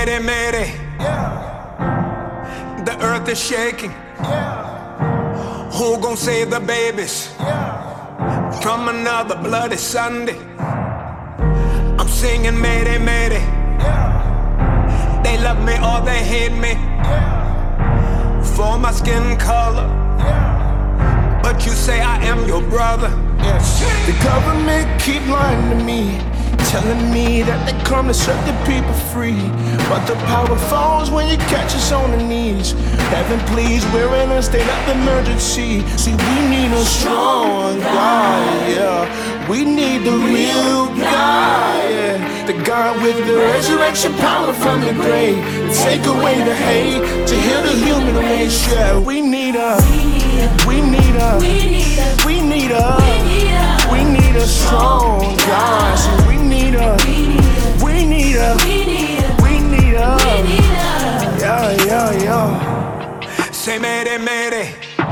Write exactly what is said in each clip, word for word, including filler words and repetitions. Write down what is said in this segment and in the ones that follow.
Mayday, mayday. Yeah. The earth is shaking. Yeah. Who gon' save the babies Yeah. from another bloody Sunday? I'm singing mayday, mayday. Yeah. They love me or they hate me Yeah. for my skin color. Yeah. But you say I am your brother. Yes. The government keep lying to me, telling me that they come to set the people free. But the power falls when you catch us on the knees. Heaven please, we're in a state of emergency. See, we need a strong God, yeah. We need the real God, yeah. The God with the resurrection power from the grave. Take away the hate, to heal the human race, yeah. We need a, we need a, we need a, we need a strong God. So we need a, we need a, we need a, yeah, yeah, yeah. Say mayday, mayday.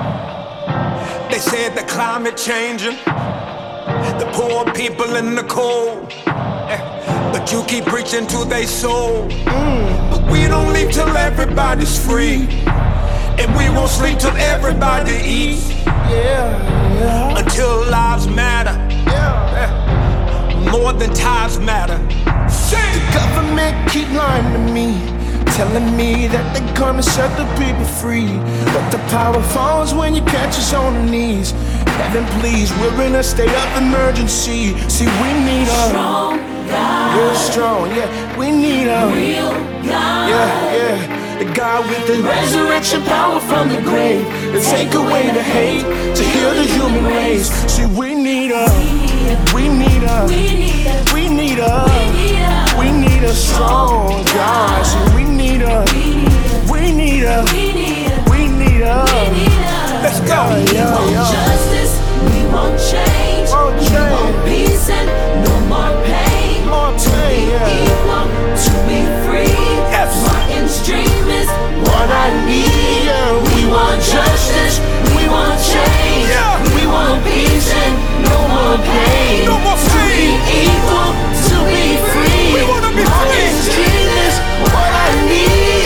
They said the climate changing, the poor people in the cold. Eh, But you keep preaching to their soul. Mm. But we don't leave till everybody's free, and we won't sleep till everybody eats. Yeah, yeah, Until lives matter, yeah. eh, more than tithes matter. The government keep lying to me, telling me that they're gonna set the people free. But the power falls when you catch us on the knees. Heaven please, we're in a state of emergency. See, we need a Strong God, real strong, yeah. We need a real God, yeah, yeah. The God with the resurrection power from the grave, to take away the hate, to heal the human race. See, we need a, we need a, we need a, we need a strong God. See, we need a, we need a, we need a. Let's go. Yeah, we yeah, want yeah. justice, we want change, Won't we change. want peace and no more pain. More To pain, be yeah. equal, to be free. Yes. Martin's dream is What I need, yeah. we want justice, we want change, Yeah. we want peace and no more pain. No more To be pain. equal, to be free. We wanna be Martin's free. dream is what I need.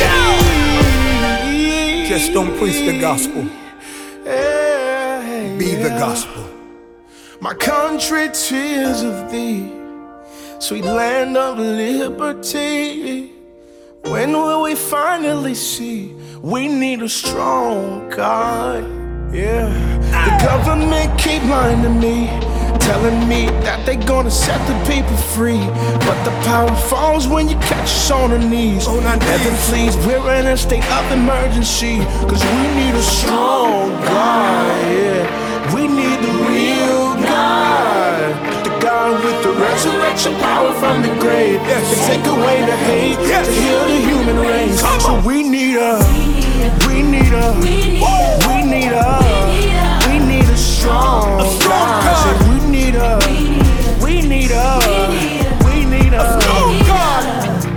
Just don't preach the gospel, Yeah, be the yeah. gospel. My country, tears of thee, sweet land of liberty. When will we finally see we need a strong God? Yeah, the government keep lying to me, telling me that they gonna set the people free. But the power falls when you catch us on the knees. On our Heaven knees. please, we're in a state of emergency. Cause we need a strong God, yeah. We need the real God, the God with the resurrection power from the grave, to take away the hate, Yes. to heal the human race. Come So on. we need a, we need a, we need a, we need a strong, A strong God. God. Say we need a, we need a, we need a, Oh God!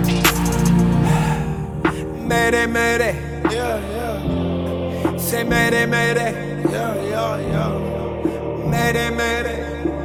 Mayday, mayday. yeah, yeah, Say mayday, mayday. yeah, yeah, yeah. Mayday, mayday.